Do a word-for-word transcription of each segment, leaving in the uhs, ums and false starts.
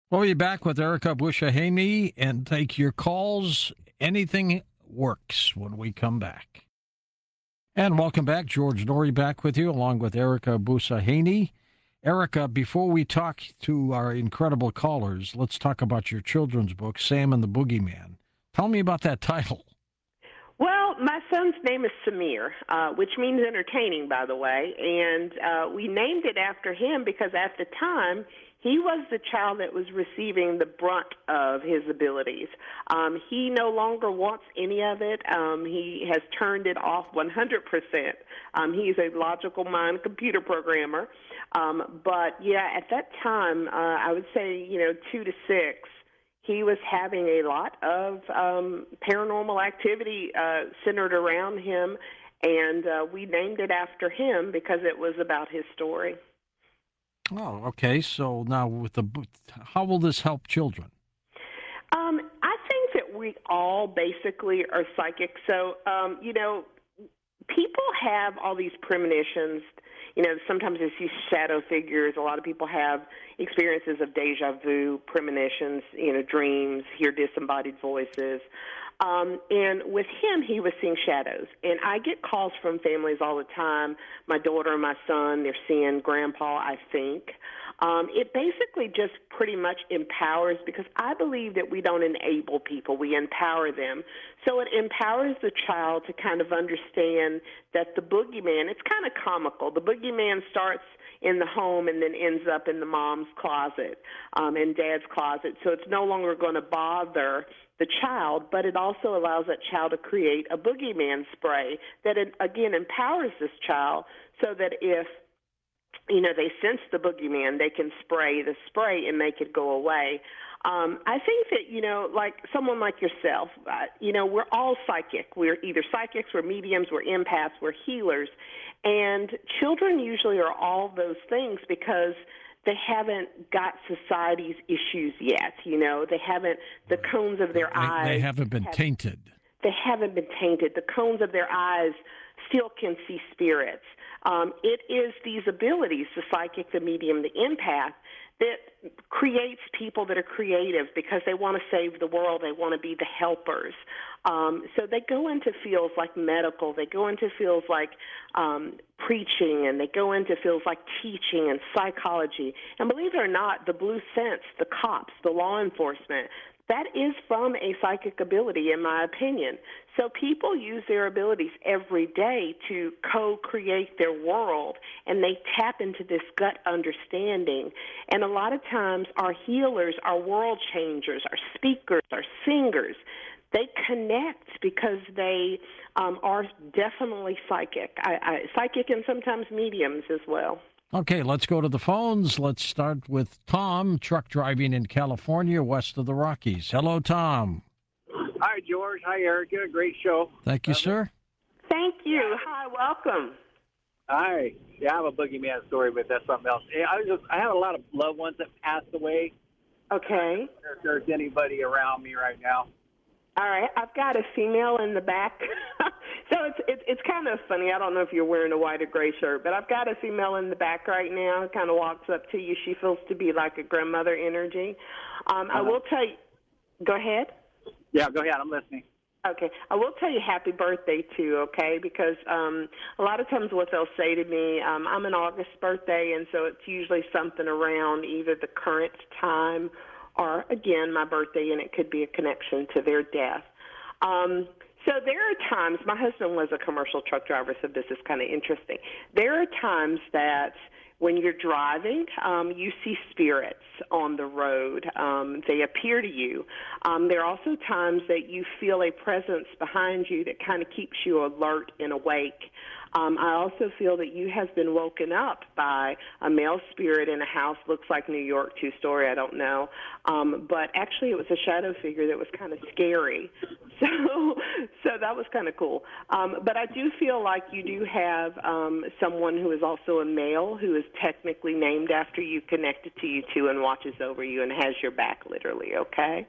We'll be back with Erica Bushahaney and take your calls. Anything works when we come back. And welcome back. George Noory back with you, along with Erica Bushahaney. Erica, before we talk to our incredible callers, let's talk about your children's book, Sam and the Boogeyman. Tell me about that title. Well, my son's name is Samir, uh, which means entertaining, by the way, and uh, we named it after him because at the time he was the child that was receiving the brunt of his abilities. Um, he no longer wants any of it. Um, he has turned it off one hundred percent. Um, he's a logical mind computer programmer. Um, but, yeah, at that time, uh, I would say, you know, two to six, he was having a lot of um, paranormal activity uh, centered around him, and uh, we named it after him because it was about his story. Oh, okay. So now with the, how will this help children? Um, I think that we all basically are psychic. So, um, you know, people have all these premonitions. You know, sometimes they see shadow figures. A lot of people have experiences of deja vu, premonitions, you know, dreams, hear disembodied voices. Um, and with him, he was seeing shadows. And I get calls from families all the time. My daughter and my son, they're seeing Grandpa, I think. Um, it basically just pretty much empowers, because I believe that we don't enable people, we empower them. So it empowers the child to kind of understand that the boogeyman, it's kind of comical. The boogeyman starts in the home and then ends up in the mom's closet um, and dad's closet. So it's no longer going to bother the child, but it also allows that child to create a boogeyman spray that, it, again, empowers this child so that if you know, they sense the boogeyman, they can spray the spray and make it go away. Um, I think that, you know, like someone like yourself, uh, you know, we're all psychic. We're either psychics, we're mediums, we're empaths, we're healers. And children usually are all those things because they haven't got society's issues yet, you know. They haven't, the cones of their they, eyes. They haven't been have, tainted. They haven't been tainted. The cones of their eyes still can see spirits. Um, it is these abilities, the psychic, the medium, the empath, that creates people that are creative because they want to save the world. They want to be the helpers. Um, so they go into fields like medical. They go into fields like um, preaching, and they go into fields like teaching and psychology. And believe it or not, the blue sense, the cops, the law enforcement, that is from a psychic ability, in my opinion. So people use their abilities every day to co-create their world, and they tap into this gut understanding. And a lot of times our healers, our world changers, our speakers, our singers, they connect because they um, are definitely psychic, I, I, psychic and sometimes mediums as well. Okay, let's go to the phones. Let's start with Tom, truck driving in California, west of the Rockies. Hello, Tom. Hi, George. Hi, Erica. Great show. Thank you, Love sir. it. Thank you. Hi, welcome. Hi. Yeah, I have a boogeyman story, but that's something else. Yeah, I was just, I have a lot of loved ones that passed away. Okay. If there's anybody around me right now. All right, I've got a female in the back. So it's, it's it's kind of funny. I don't know if you're wearing a white or gray shirt, but I've got a female in the back right now. Kind of walks up to you. She feels to be like a grandmother energy. Um, I will tell you. Go ahead. Yeah, go ahead. I'm listening. Okay. I will tell you happy birthday, too, okay, because um, a lot of times what they'll say to me, um, I'm an August birthday, and so it's usually something around either the current time or, again, my birthday, and it could be a connection to their death. Um, so there are times, my husband was a commercial truck driver, so this is kind of interesting. There are times that when you're driving, um, you see spirits on the road. Um, they appear to you. Um, there are also times that you feel a presence behind you that kind of keeps you alert and awake. Um, I also feel that you have been woken up by a male spirit in a house, looks like New York, two-story, I don't know. Um, but actually it was a shadow figure that was kind of scary. So so that was kind of cool. Um, but I do feel like you do have um, someone who is also a male who is technically named after you, connected to you, too, and watches over you and has your back, literally, okay?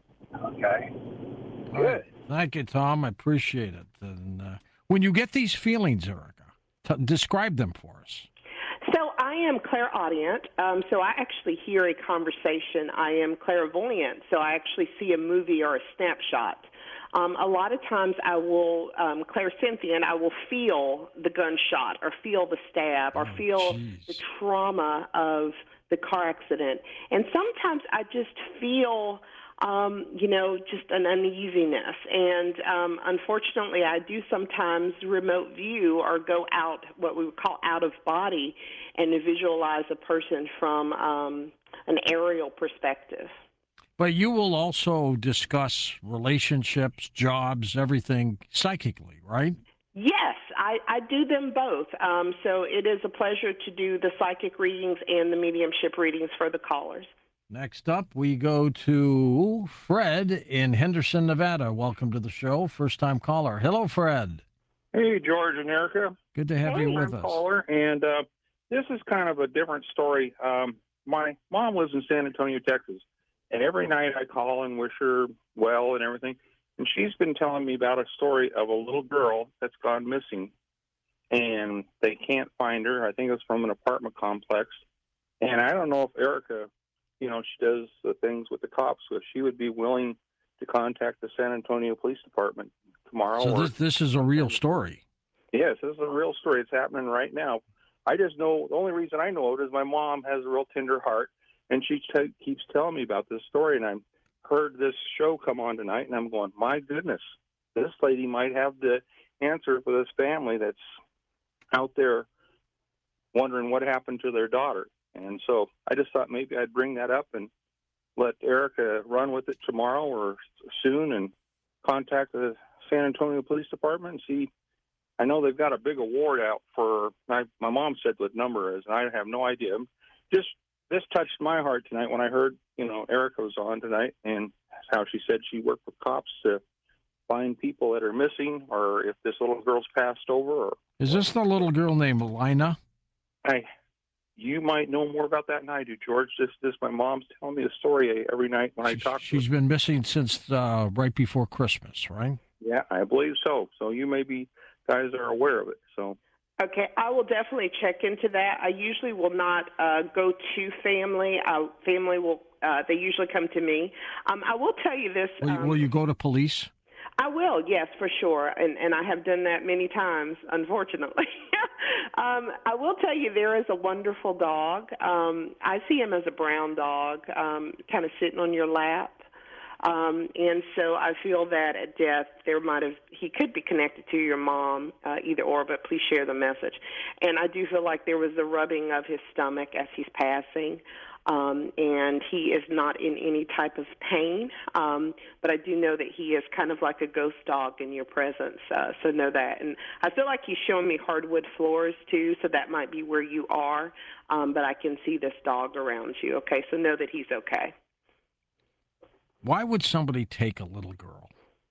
Okay. Good. Right. Thank you, Tom. I appreciate it. And uh, when you get these feelings, Erica, t- describe them for us. So I am clairaudient, um, so I actually hear a conversation. I am clairvoyant, so I actually see a movie or a snapshot. Um, a lot of times I will, um, clairsentient, I will feel the gunshot or feel the stab or Oh, feel geez. the trauma of the car accident. And sometimes I just feel, um, you know, just an uneasiness. And um, unfortunately, I do sometimes remote view or go out, what we would call out of body, and visualize a person from um, an aerial perspective. But you will also discuss relationships, jobs, everything psychically, right? Yes, I, I do them both. Um, so it is a pleasure to do the psychic readings and the mediumship readings for the callers. Next up, we go to Fred in Henderson, Nevada. Welcome to the show. First time caller. Hello, Fred. Hey, George and Erica. Good to have Hey. you with I'm us. caller, and uh, this is kind of a different story. Um, my mom lives in San Antonio, Texas, and every night I call and wish her well and everything. And she's been telling me about a story of a little girl that's gone missing, and they can't find her. I think it's from an apartment complex. And I don't know if Erica, you know, she does the things with the cops, if she would be willing to contact the San Antonio Police Department tomorrow. So or, this, this is a real story. Yes, this is a real story. It's happening right now. I just know, the only reason I know it is my mom has a real tender heart, and she t- keeps telling me about this story, and I've heard this show come on tonight, and I'm going, my goodness, this lady might have the answer for this family that's out there wondering what happened to their daughter. And so I just thought maybe I'd bring that up and let Erica run with it tomorrow or soon and contact the San Antonio Police Department and see. I know they've got a big award out for, my, my mom said what number is, and I have no idea. Just, this touched my heart tonight when I heard, you know, Erica was on tonight, and how she said she worked with cops to find people that are missing, or if this little girl's passed over. Or Is this the little girl named Lina? I, you might know more about that than I do, George. This, this, my mom's telling me the story every night when I She- talk to She's her. been missing since uh, right before Christmas, right? Yeah, I believe so. So you maybe guys are aware of it. So Okay, I will definitely check into that. I usually will not uh, go to family. Uh, family will, uh, they usually come to me. Um, I will tell you this. Will, you- um, will you go to police? I will, yes, for sure, and and I have done that many times, unfortunately. um, I will tell you there is a wonderful dog. Um, I see him as a brown dog, um, kind of sitting on your lap. Um, and so I feel that at death there might have he could be connected to your mom, uh, either or. But please share the message. And I do feel like there was the rubbing of his stomach as he's passing. Um, and he is not in any type of pain, um, but I do know that he is kind of like a ghost dog in your presence, uh, so know that. And I feel like he's showing me hardwood floors, too, so that might be where you are, um, but I can see this dog around you, okay? So know that he's okay. Why would somebody take a little girl?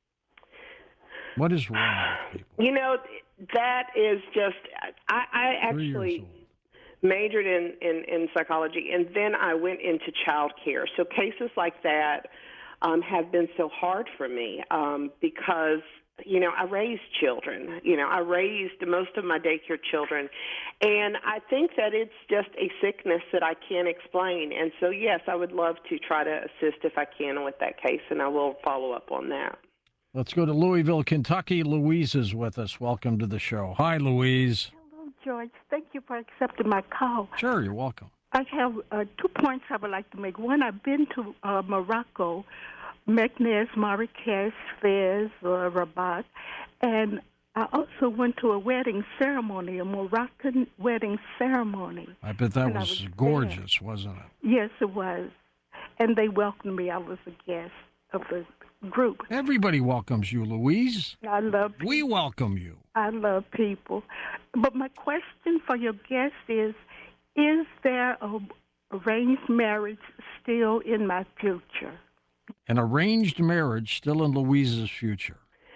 What is wrong with people? You know, that is just, I, I Three years actually... old. majored in, in, in psychology, and then I went into child care. So cases like that um, have been so hard for me um, because, you know, I raised children. You know, I raised most of my daycare children, and I think that it's just a sickness that I can't explain. And so, yes, I would love to try to assist if I can with that case, and I will follow up on that. Let's go to Louisville, Kentucky. Louise is with us. Welcome to the show. Hi, Louise. Hello, George. Thank you for accepting my call. Sure, you're welcome. I have uh, two points I would like to make. One, I've been to uh, Morocco, Meknes, Marrakesh, Fez, uh, Rabat, and I also went to a wedding ceremony, a Moroccan wedding ceremony. I bet that And I was, was gorgeous, wasn't it? Yes, it was. And they welcomed me. I was a guest of the group. Everybody welcomes you, Louise. I love We welcome you. I love people. But my question for your guest is, is there a arranged marriage still in my future? An arranged marriage still in Louise's future.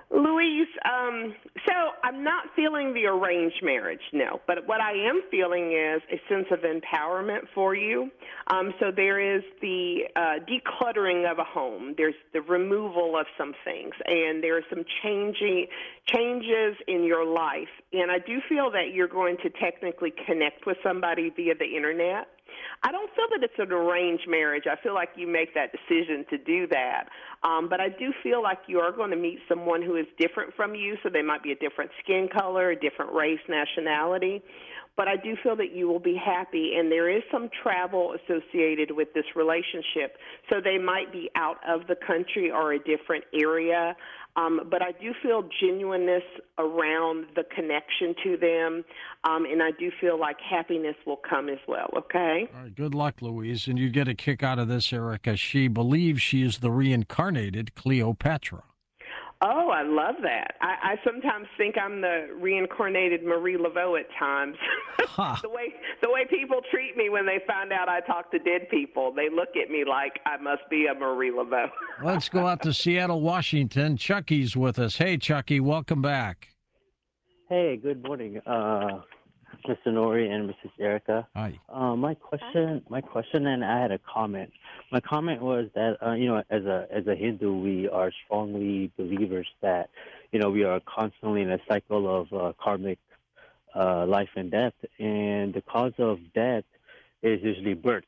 Louise, um, so I'm not feeling the arranged marriage, no. But what I am feeling is a sense of empowerment for you. Um, so there is the uh, decluttering of a home. There's the removal of some things, and there are some changing changes in your life. And I do feel that you're going to technically connect with somebody via the internet. I don't feel that it's an arranged marriage. I feel like you make that decision to do that. Um, but I do feel like you are going to meet someone who is different from you, so they might be a different skin color, a different race, nationality. But I do feel that you will be happy, and there is some travel associated with this relationship. So they might be out of the country or a different area. Um, but I do feel genuineness around the connection to them, um, and I do feel like happiness will come as well, okay? All right, good luck, Louise. And you get a kick out of this, Erica. She believes she is the reincarnated Cleopatra. Oh, I love that. I, I sometimes think I'm the reincarnated Marie Laveau at times. Huh. the way the way people treat me when they find out I talk to dead people, they look at me like I must be a Marie Laveau. Let's go out to Seattle, Washington. Chucky's with us. Hey, Chucky, welcome back. Hey, good morning, uh, Mister Nori and Missus Erica. Hi. Uh, my question, my question, and I had a comment. My comment was that uh, you know, as a as a Hindu, we are strongly believers that you know we are constantly in a cycle of uh, karmic uh, life and death, and the cause of death is usually birth.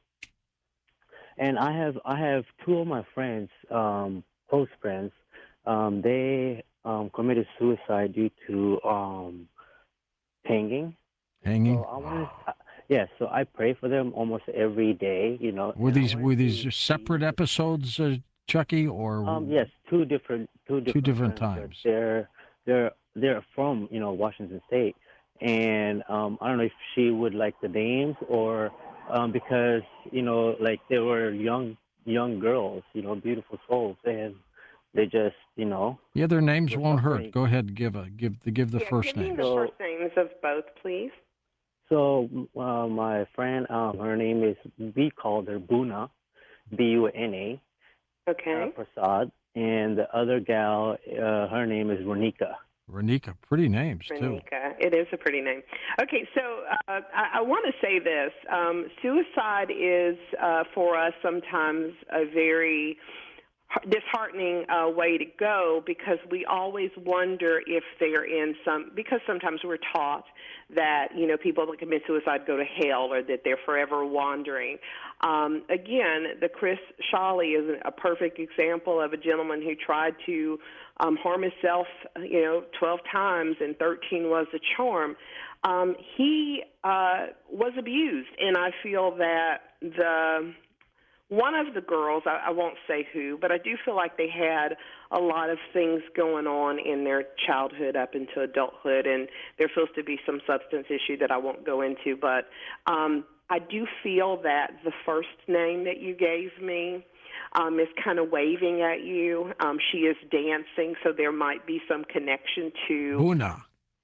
And I have I have two of my friends, um, close friends, um, they um, committed suicide due to um, hanging. Hanging? So I wanted, uh, yeah, so I pray for them almost every day, you know. Were and I these wanted were to these separate see- episodes, uh, Chucky, or Um, yes, two different, two different, different friends, but times. They're they're they're from you know Washington State, and um, I don't know if she would like the names or um, because you know like they were young young girls, you know, beautiful souls, and they just you know. Yeah, their names We're won't suffering. hurt. Go ahead, give a give the give the yeah, first give me name. the So- first names of both, please. So uh, my friend, um, her name is, we called her Buna, B U N A, Okay. uh, Prasad, and the other gal, uh, her name is Ronika. Renika, pretty names too. Renika. It is a pretty name. Okay, so uh, I, I want to say this. Um, suicide is, uh, for us, sometimes a very disheartening uh, way to go because we always wonder if they're in some, because sometimes we're taught that, you know, people that commit suicide go to hell or that they're forever wandering. Um, again, the Chris Shawley is a perfect example of a gentleman who tried to um, harm himself, you know, twelve times and thirteen was the charm. Um, he uh, was abused, and I feel that the one of the girls, I, I won't say who, but I do feel like they had a lot of things going on in their childhood up into adulthood, and there feels to be some substance issue that I won't go into. But um, I do feel that the first name that you gave me um, is kind of waving at you. Um, she is dancing, so there might be some connection to... Buna.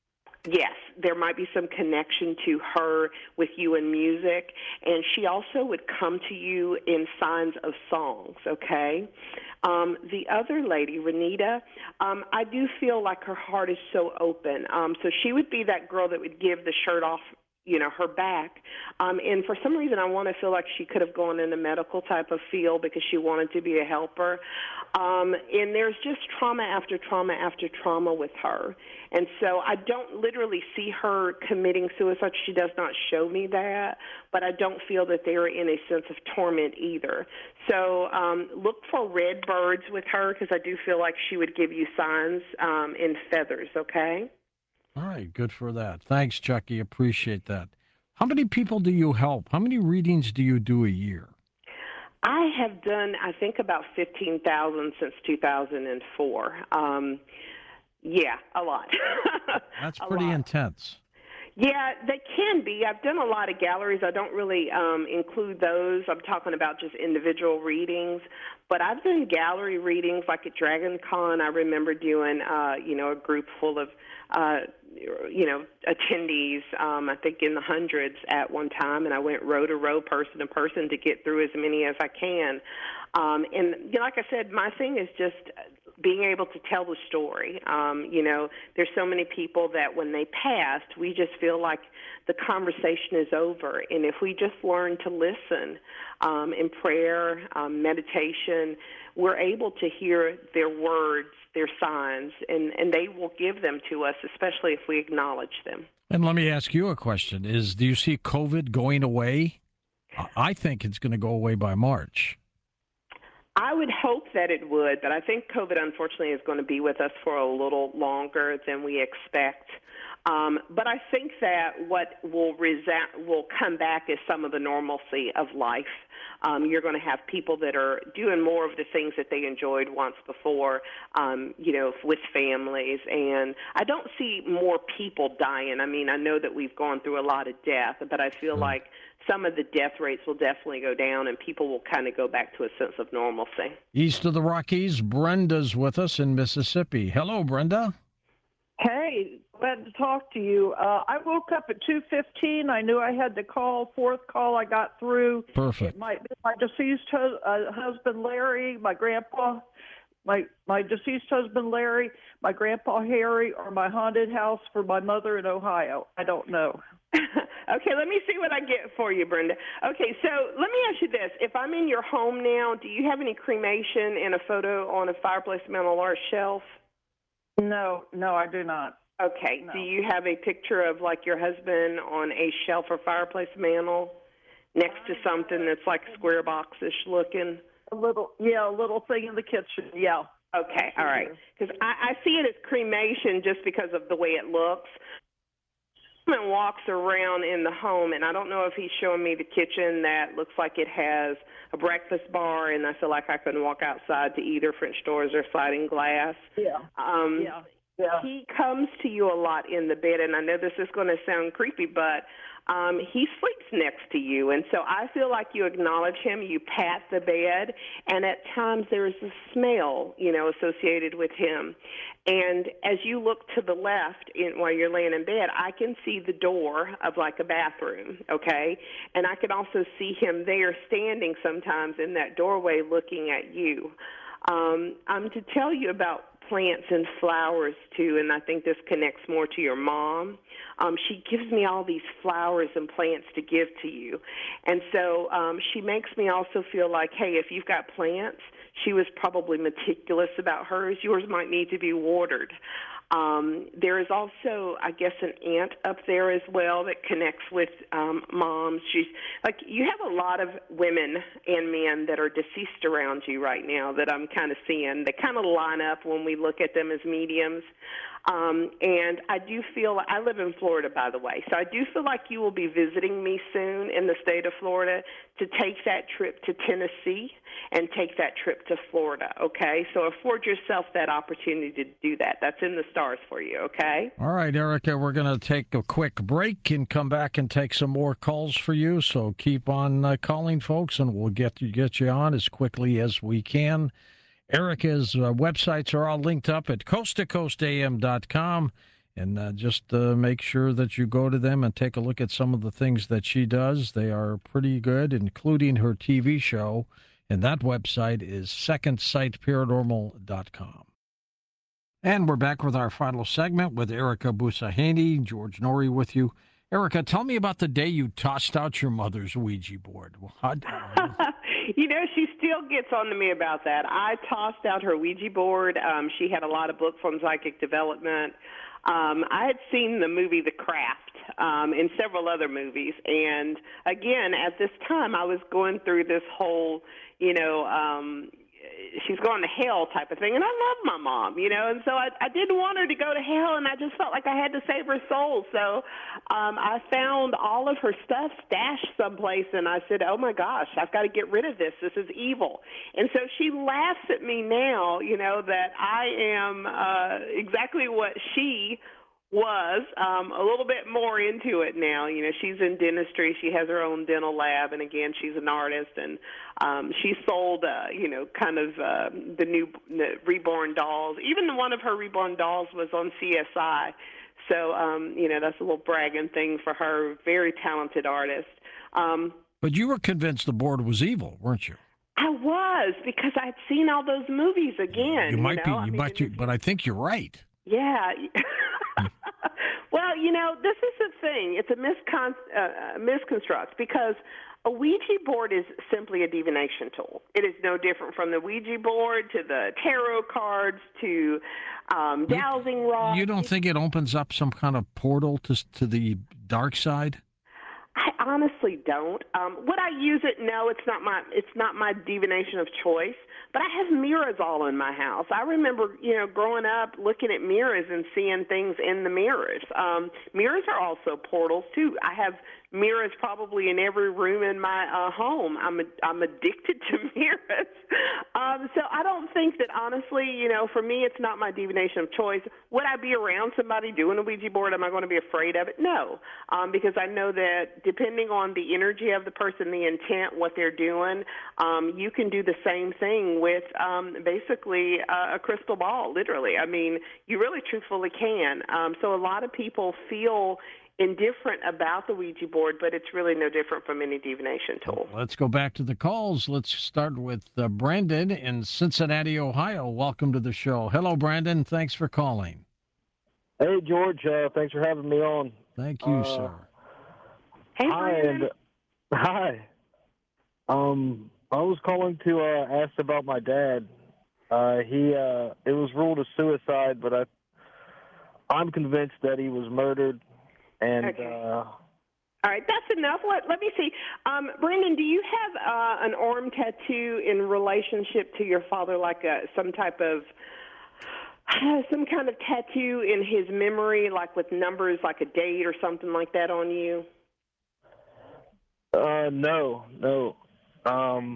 Yes, there might be some connection to her with you in music, and she also would come to you in signs of songs, okay? Um, the other lady, Renita, um, I do feel like her heart is so open. Um, so she would be that girl that would give the shirt off, you know, her back. Um, and for some reason, I want to feel like she could have gone in a medical type of field because she wanted to be a helper. Um, and there's just trauma after trauma after trauma with her. And so I don't literally see her committing suicide. She does not show me that, but I don't feel that they're in a sense of torment either. So um, look for red birds with her because I do feel like she would give you signs um, in feathers, okay? All right, good for that. Thanks, Chucky. Appreciate that. How many people do you help? How many readings do you do a year? I have done, I think, about fifteen thousand since two thousand four. Um, yeah, a lot. That's A pretty lot. intense. Yeah, they can be. I've done a lot of galleries. I don't really um, include those. I'm talking about just individual readings. But I've done gallery readings, like at Dragon Con. I remember doing, uh, you know, a group full of, uh, you know, attendees, um, I think in the hundreds at one time. And I went row to row, person to person to get through as many as I can. Um, and you know, like I said, my thing is just being able to tell the story. Um, you know, there's so many people that when they passed, we just feel like the conversation is over. And if we just learn to listen um, in prayer, um, meditation, we're able to hear their words, their signs, and, and they will give them to us, especially if we acknowledge them. And let me ask you a question. Is do you see COVID going away? I think it's going to go away by March. I would hope that it would, but I think COVID, unfortunately, is going to be with us for a little longer than we expect. Um, but I think that what will resent, will come back is some of the normalcy of life. Um, you're going to have people that are doing more of the things that they enjoyed once before, um, you know, with families. And I don't see more people dying. I mean, I know that we've gone through a lot of death, but I feel mm. like some of the death rates will definitely go down and people will kind of go back to a sense of normalcy. East of the Rockies, Brenda's with us in Mississippi. Hello, Brenda. Hey, glad to talk to you. Uh, I woke up at two fifteen. I knew I had to call. Fourth call I got through. Perfect. It might be my deceased hu- uh, husband, Larry, my grandpa, my my deceased husband, Larry, my grandpa, Harry, or my haunted house for my mother in Ohio. I don't know. Okay, let me see what I get for you, Brenda. Okay, so let me ask you this. If I'm in your home now, do you have any cremation and a photo on a fireplace mantel or a shelf? No, no, I do not. Okay. No. Do you have a picture of, like, your husband on a shelf or fireplace mantel next to something that's like square box-ish looking? A little, yeah, a little thing in the kitchen, yeah. Okay, all right. Because I, I see it as cremation just because of the way it looks. And walks around in the home, and I don't know if he's showing me the kitchen that looks like it has a breakfast bar, and I feel like I can walk outside to either French doors or sliding glass. Yeah. Um, yeah. Yeah. He comes to you a lot in the bed, and I know this is going to sound creepy, but um, he sleeps next to you, and so I feel like you acknowledge him, you pat the bed, and at times there is a smell, you know, associated with him. And as you look to the left in, while you're laying in bed, I can see the door of like a bathroom, okay? And I can also see him there standing sometimes in that doorway looking at you. Um, I'm to tell you about plants and flowers, too, and I think this connects more to your mom. Um, she gives me all these flowers and plants to give to you. And so um, she makes me also feel like, hey, if you've got plants, she was probably meticulous about hers. Yours might need to be watered. Um, there is also, I guess, an aunt up there as well that connects with um, moms. She's like, you have a lot of women and men that are deceased around you right now that I'm kind of seeing. They kind of line up when we look at them as mediums. Um, and I do feel, I live in Florida, by the way, so I do feel like you will be visiting me soon in the state of Florida to take that trip to Tennessee and take that trip to Florida, okay? So afford yourself that opportunity to do that. That's in the stars for you, okay? All right, Erica, we're going to take a quick break and come back and take some more calls for you. So keep on uh, calling, folks, and we'll get you, get you on as quickly as we can. Erica's uh, websites are all linked up at coast to coast a m dot com. And uh, just uh, make sure that you go to them and take a look at some of the things that she does. They are pretty good, including her T V show. And that website is second sight paranormal dot com. And we're back with our final segment with Erica Busaheni, George Noory with you. Erica, tell me about the day you tossed out your mother's Ouija board. How, you know, she still gets on to me about that. I tossed out her Ouija board. Um, she had a lot of books on psychic development. Um, I had seen the movie The Craft um, and several other movies. And, again, at this time, I was going through this whole, you know, um, she's going to hell type of thing. And I love my mom, you know, and so I, I didn't want her to go to hell, and I just felt like I had to save her soul. So um, I found all of her stuff stashed someplace, and I said, oh, my gosh, I've got to get rid of this. This is evil. And so she laughs at me now, you know, that I am uh, exactly what she was, um, a little bit more into it now. You know, she's in dentistry. She has her own dental lab, and again, she's an artist, and um, she sold, uh, you know, kind of uh, the new the reborn dolls. Even one of her reborn dolls was on C S I. So, um, you know, that's a little bragging thing for her. Very talented artist. Um, but you were convinced the board was evil, weren't you? I was, because I'd seen all those movies again. You might know? be, I you mean, might, you, but I think you're right. Yeah. Well, you know, this is the thing. It's a miscon- uh, misconstruct because a Ouija board is simply a divination tool. It is no different from the Ouija board to the tarot cards to um, dowsing rods. You don't think it opens up some kind of portal to to the dark side? I honestly don't. Um, would I use it? No, it's not my it's not my divination of choice. But I have mirrors all in my house. I remember, you know, growing up looking at mirrors and seeing things in the mirrors. Um, mirrors are also portals too. I have mirrors probably in every room in my uh, home. I'm a, I'm addicted to mirrors. Um, so I don't think that, honestly, you know, for me, it's not my divination of choice. Would I be around somebody doing a Ouija board? Am I going to be afraid of it? No, um, because I know that depending on the energy of the person, the intent, what they're doing, um, you can do the same thing with um, basically uh, a crystal ball, literally. I mean, you really truthfully can. Um, so a lot of people feel indifferent about the Ouija board, but it's really no different from any divination tool. Let's go back to the calls. Let's start with uh, Brandon in Cincinnati, Ohio. Welcome to the show. Hello, Brandon. Thanks for calling. Hey, George. Uh, thanks for having me on. Thank you, uh, sir. Hey, hi, Brandon. and, uh, hi. Um, I was calling to uh, ask about my dad. Uh, he uh, it was ruled a suicide, but I I'm convinced that he was murdered. And Okay. uh, All right, that's enough. Let, let me see. Um, Brandon, do you have uh, an arm tattoo in relationship to your father, like a, some type of, some kind of tattoo in his memory, like with numbers, like a date or something like that on you? uh, no, no. Um,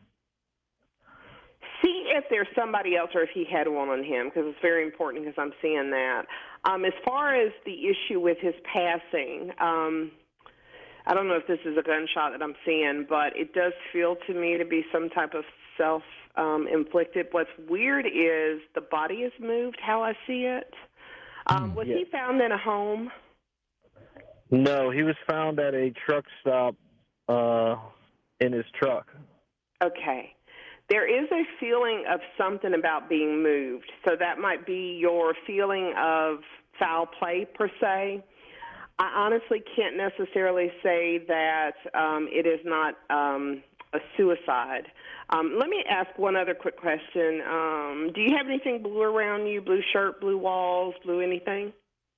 See if there's somebody else or if he had one on him, because it's very important because I'm seeing that. Um, as far as the issue with his passing, um, I don't know if this is a gunshot that I'm seeing, but it does feel to me to be some type of self-inflicted. Um, What's weird is the body is moved, how I see it. Um, was yeah. he found in a home? No, he was found at a truck stop uh, in his truck. Okay. There is a feeling of something about being moved. So that might be your feeling of foul play, per se. I honestly can't necessarily say that um, it is not um, a suicide. Um, let me ask one other quick question. Um, do you have anything blue around you, blue shirt, blue walls, blue anything?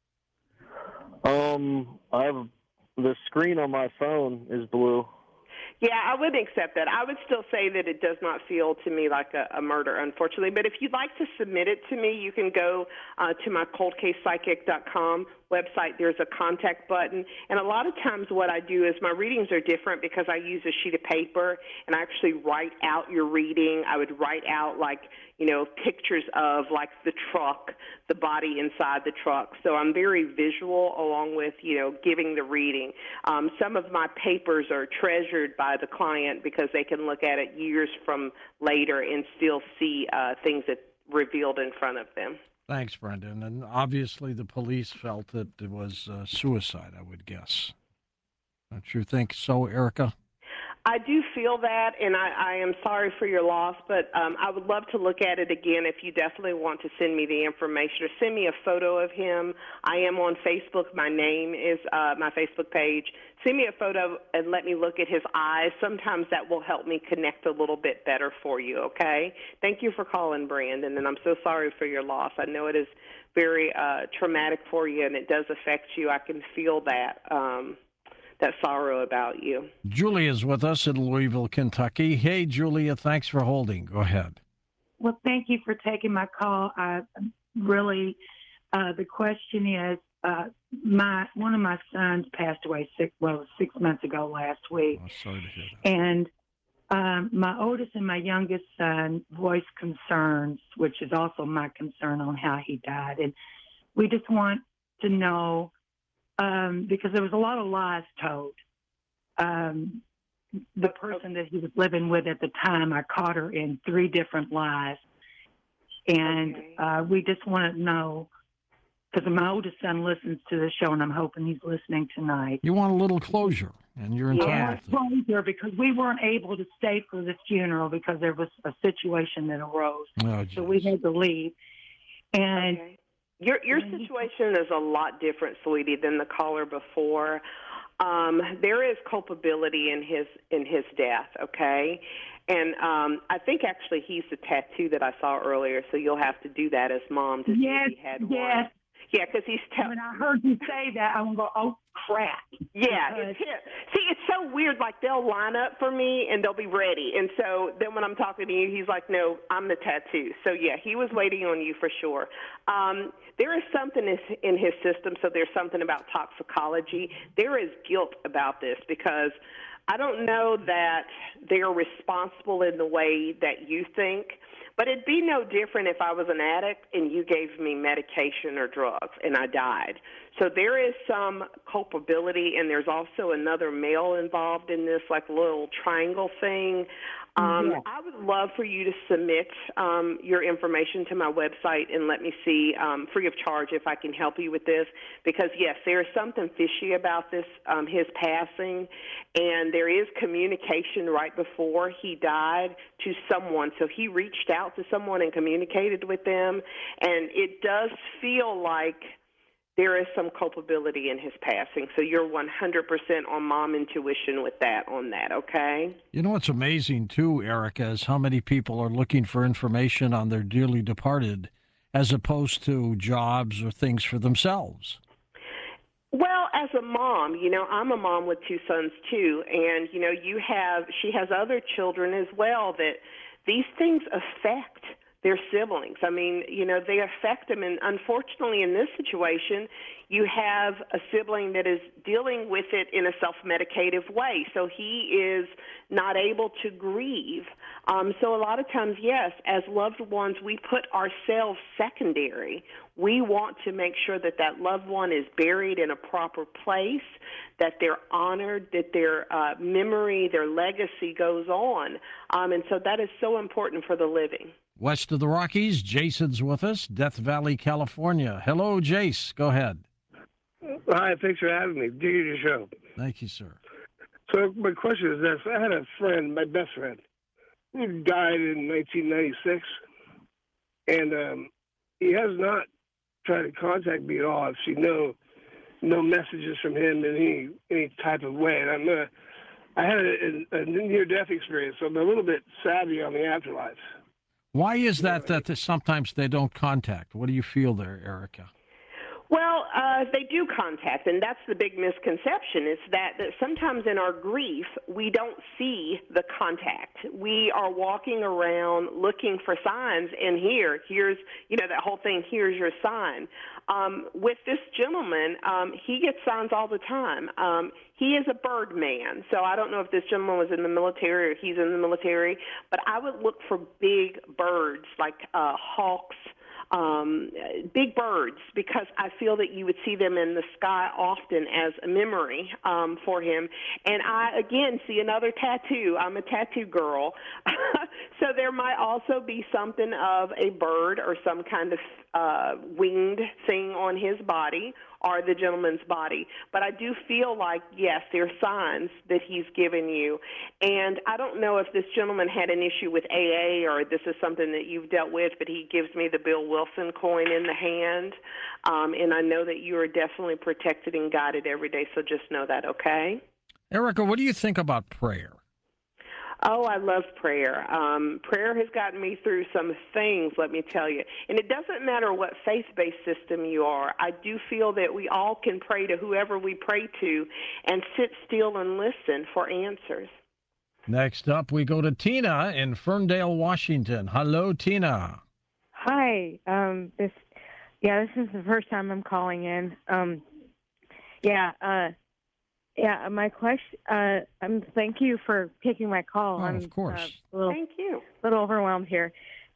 Um, I have the screen on my phone is blue. Yeah, I wouldn't accept that. I would still say that it does not feel to me like a, a murder, unfortunately. But if you'd like to submit it to me, you can go uh, to my cold case psychic dot com website. There's a contact button. And a lot of times what I do is my readings are different because I use a sheet of paper and I actually write out your reading. I would write out, like, you know, pictures of, like, the truck, the body inside the truck. So I'm very visual along with, you know, giving the reading. Um, some of my papers are treasured by the client because they can look at it years from later and still see uh, things that revealed in front of them. Thanks, Brendan. And obviously the police felt that it was uh, suicide, I would guess. Don't you think so, Erica? I do feel that, and I, I am sorry for your loss, but um, I would love to look at it again if you definitely want to send me the information or send me a photo of him. I am on Facebook. My name is uh, my Facebook page. Send me a photo and let me look at his eyes. Sometimes that will help me connect a little bit better for you, okay? Thank you for calling, Brandon, and I'm so sorry for your loss. I know it is very uh, traumatic for you, and it does affect you. I can feel that. Um, that sorrow about you. Julia's with us in Louisville, Kentucky. Hey, Julia, thanks for holding. Go ahead. Well, thank you for taking my call. I really, uh, the question is, uh, my one of my sons passed away six, well, six months ago last week. Oh, sorry to hear that. And um, my oldest and my youngest son voiced concerns, which is also my concern on how he died. And we just want to know, Um, because there was a lot of lies told. Um, the person that he was living with at the time, I caught her in three different lies. And Okay. uh, we just want to know, because my oldest son listens to the show, and I'm hoping he's listening tonight. You want a little closure. And you're Yeah. entitled to. Closure because we weren't able to stay for the funeral because there was a situation that arose. Oh, So we geez. had to leave. And Okay. Your your situation is a lot different, sweetie, than the caller before. Um, there is culpability in his in his death, okay? And um, I think actually he's the tattoo that I saw earlier, so you'll have to do that as mom to yes, see if he had yes. one. Yeah, because he's telling. When I heard you say that, I'm going, oh, crap. Yeah, Because- it's him. See, it's so weird. Like, they'll line up for me, and they'll be ready. And so then when I'm talking to you, he's like, no, I'm the tattoo. So, yeah, he was waiting on you for sure. Um, there is something is- in his system, so there's something about toxicology. There is guilt about this because I don't know that they're responsible in the way that you think. But it'd be no different if I was an addict and you gave me medication or drugs and I died. So there is some culpability, and there's also another male involved in this, like a little triangle thing. Um, Yeah. I would love for you to submit um, your information to my website and let me see, um, free of charge, if I can help you with this. Because, yes, there is something fishy about this, um, his passing, and there is communication right before he died to someone. So he reached out to someone and communicated with them, and it does feel like there is some culpability in his passing. So you're one hundred percent on mom intuition with that, on that, okay? You know what's amazing, too, Erica, is how many people are looking for information on their dearly departed as opposed to jobs or things for themselves. Well, as a mom, you know, I'm a mom with two sons, too. And, you know, you have, she has other children as well that these things affect their siblings. I mean, you know, they affect them. And unfortunately, in this situation, you have a sibling that is dealing with it in a self-medicative way. So he is not able to grieve. Um, so a lot of times, yes, as loved ones, we put ourselves secondary. We want to make sure that that loved one is buried in a proper place, that they're honored, that their uh, memory, their legacy goes on. Um, and so that is so important for the living. West of the Rockies, Jason's with us, Death Valley, California. Hello, Jace. Go ahead. Hi, thanks for having me. Digging your show. Thank you, sir. So my question is this. I had a friend, my best friend, who died in nineteen ninety-six, and um, he has not tried to contact me at all. I've seen no, no messages from him in any, any type of way. And I'm, uh, I had a, a near-death experience, so I'm a little bit savvy on the afterlife. Why is that that sometimes they don't contact? What do you feel there, Erica? Well, uh, they do contact, and that's the big misconception, is that, that sometimes in our grief, we don't see the contact. We are walking around looking for signs, and here, here's, you know, that whole thing, here's your sign. Um, with this gentleman, um, he gets signs all the time. Um, he is a bird man, so I don't know if this gentleman was in the military or he's in the military, but I would look for big birds like uh, hawks, um, big birds, because I feel that you would see them in the sky often as a memory um, for him. And I, again, see another tattoo. I'm a tattoo girl. So there might also be something of a bird or some kind of uh, winged thing on his body or the gentleman's body. But I do feel like, yes, there are signs that he's given you. And I don't know if this gentleman had an issue with A A or this is something that you've dealt with, but he gives me the Bill Wilson coin in the hand. Um, and I know that you are definitely protected and guided every day, so just know that, okay? Erica, what do you think about prayer? Oh, I love prayer. Um, prayer has gotten me through some things, let me tell you. And it doesn't matter what faith-based system you are. I do feel that we all can pray to whoever we pray to and sit still and listen for answers. Next up, we go to Tina in Ferndale, Washington. Hello, Tina. Hi. Um, this, yeah, this is the first time I'm calling in. Um, yeah, uh, Yeah, my question. Uh, um, thank you for taking my call. Oh, I'm, of course. Uh, a little, Thank you. A little overwhelmed here.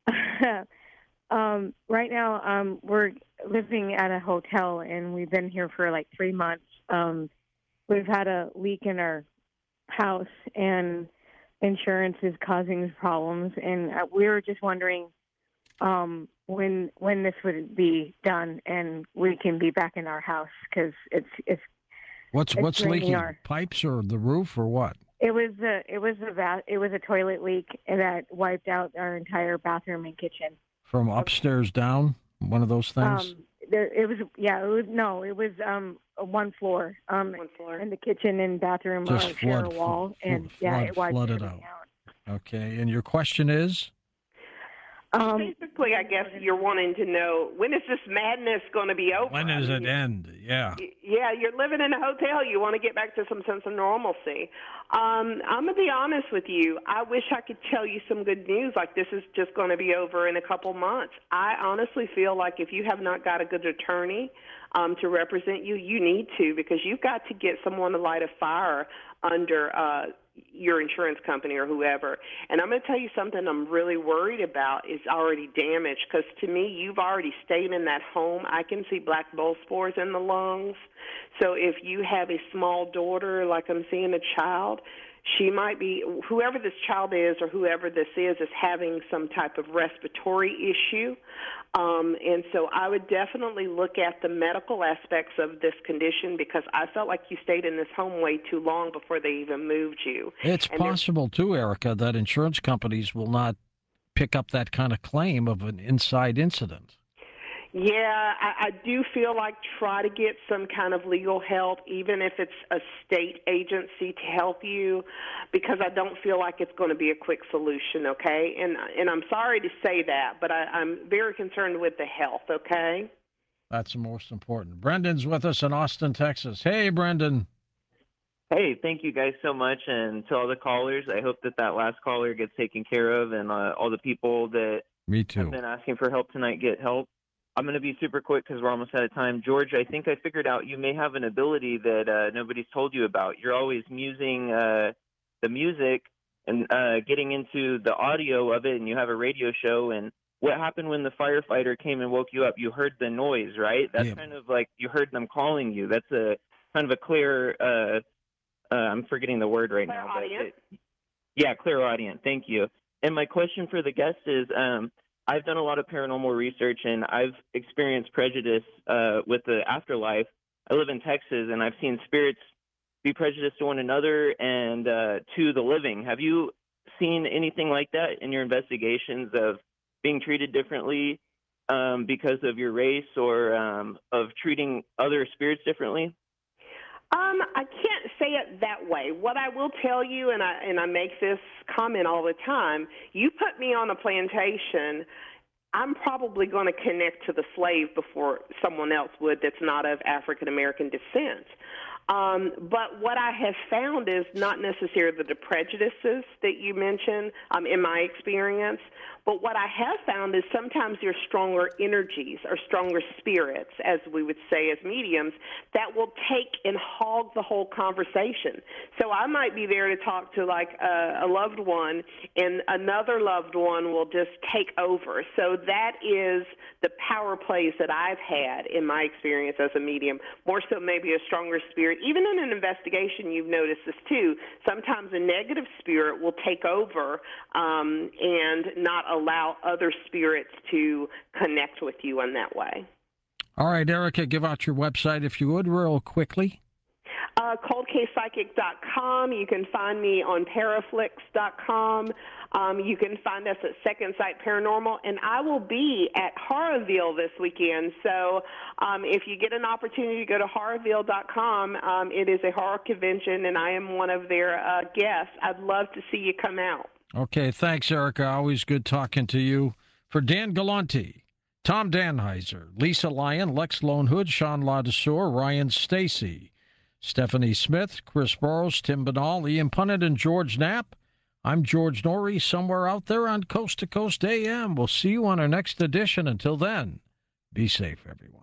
um, right now, um, we're living at a hotel, and we've been here for like three months. Um, we've had a leak in our house, and insurance is causing problems. And uh, we were just wondering um, when when this would be done, and we can be back in our house because it's it's. What's It's what's draining leaking? our- Pipes or the roof or what? It was a it was a va- it was a toilet leak that wiped out our entire bathroom and kitchen. From upstairs down? One of those things? Um, there, it was yeah, it was no, it was um a one floor. Um, One floor. and the kitchen and bathroom Just uh, share a flood- wall, fl- and yeah, flood- it wiped flooded everything out. out. Okay. And your question is? Um, Basically, I guess you're wanting to know, when is this madness going to be over? When does I it mean, end? Yeah. y- Yeah, you're living in a hotel. You want to get back to some sense of normalcy. Um, I'm going to be honest with you. I wish I could tell you some good news, like this is just going to be over in a couple months. I honestly feel like if you have not got a good attorney um, to represent you, you need to, because you've got to get someone to light a fire under uh, your insurance company or whoever. And I'm going to tell you something I'm really worried about is already damaged, because to me, you've already stayed in that home. I can see black bull spores in the lungs. So if you have a small daughter, like I'm seeing a child, she might be, whoever this child is or whoever this is, is having some type of respiratory issue. Um, and so I would definitely look at the medical aspects of this condition, because I felt like you stayed in this home way too long before they even moved you. It's And there's- possible, too, Erica, that insurance companies will not pick up that kind of claim of an inside incident. Yeah, I, I do feel like try to get some kind of legal help, even if it's a state agency to help you, because I don't feel like it's going to be a quick solution, okay? And and I'm sorry to say that, but I, I'm very concerned with the health, okay? That's the most important. Brendan's with us in Austin, Texas. Hey, Brendan. Hey, thank you guys so much, and to all the callers, I hope that that last caller gets taken care of, and uh, all the people that Me too. have been asking for help tonight get help. I'm going to be super quick because we're almost out of time. George, I think I figured out you may have an ability that uh, nobody's told you about. You're always musing uh, the music and uh, getting into the audio of it, and you have a radio show. And what happened when the firefighter came and woke you up? You heard the noise, right? That's Yeah. kind of like you heard them calling you. That's a kind of a clear, uh, uh, I'm forgetting the word right now. but Clairaudient. it- yeah, clairaudient. Thank you. And my question for the guest is, um, I've done a lot of paranormal research, and I've experienced prejudice uh, with the afterlife. I live in Texas, and I've seen spirits be prejudiced to one another and uh, to the living. Have you seen anything like that in your investigations of being treated differently um, because of your race, or um, of treating other spirits differently? Um, I can't say it that way. What I will tell you, and I and I make this comment all the time, you put me on a plantation, I'm probably going to connect to the slave before someone else would that's not of African American descent. Um, but what I have found is not necessarily the prejudices that you mentioned um, in my experience, but what I have found is sometimes there's stronger energies or stronger spirits, as we would say as mediums, that will take and hog the whole conversation. So I might be there to talk to like a, a loved one, and another loved one will just take over. So that is the power plays that I've had in my experience as a medium, more so maybe a stronger spirit. Even in an investigation, you've noticed this too. Sometimes a negative spirit will take over um, and not allow other spirits to connect with you in that way. All right, Erica, give out your website if you would, real quickly. Uh, cold case psychic dot com. You can find me on paraflix dot com. Um, you can find us at Second Sight Paranormal, and I will be at Horrorville this weekend. So um, if you get an opportunity to go to horrorville dot com, um, it is a horror convention, and I am one of their uh, guests. I'd love to see you come out. Okay, thanks, Erica. Always good talking to you. For Dan Galante, Tom Danheiser, Lisa Lyon, Lex Lone Hood, Sean Ladesseur, Ryan Stacy, Stephanie Smith, Chris Burrows, Tim Banal, Ian Punnett, and George Knapp. I'm George Norrie, somewhere out there on Coast to Coast A M. We'll see you on our next edition. Until then, be safe, everyone.